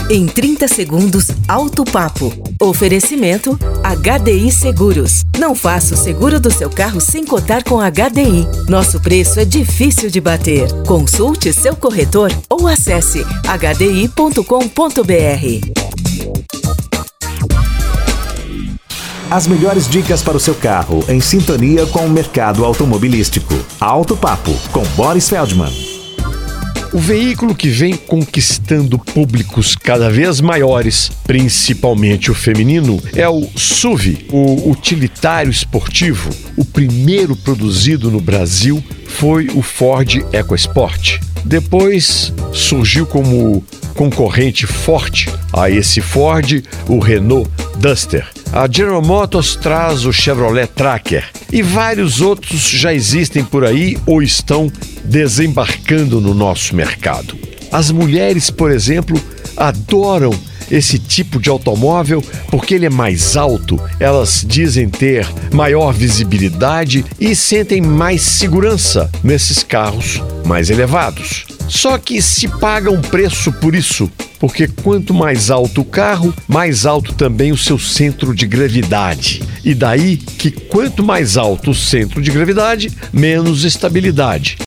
Em 30 segundos, Alto Papo. Oferecimento HDI Seguros. Não faça o seguro do seu carro sem cotar com HDI. Nosso preço é difícil de bater. Consulte seu corretor ou acesse hdi.com.br. As melhores dicas para o seu carro, em sintonia com o mercado automobilístico. Alto Papo, com Boris Feldman. O veículo que vem conquistando públicos cada vez maiores, principalmente o feminino, é o SUV, o utilitário esportivo. O primeiro produzido no Brasil foi o Ford EcoSport. Depois surgiu como concorrente forte a esse Ford o Renault Duster. A General Motors traz o Chevrolet Tracker e vários outros já existem por aí ou estão desembarcando no nosso mercado. As mulheres, por exemplo, adoram esse tipo de automóvel porque ele é mais alto, elas dizem ter maior visibilidade e sentem mais segurança nesses carros mais elevados. Só que se paga um preço por isso, porque quanto mais alto o carro, mais alto também o seu centro de gravidade. E daí que quanto mais alto o centro de gravidade, menos estabilidade.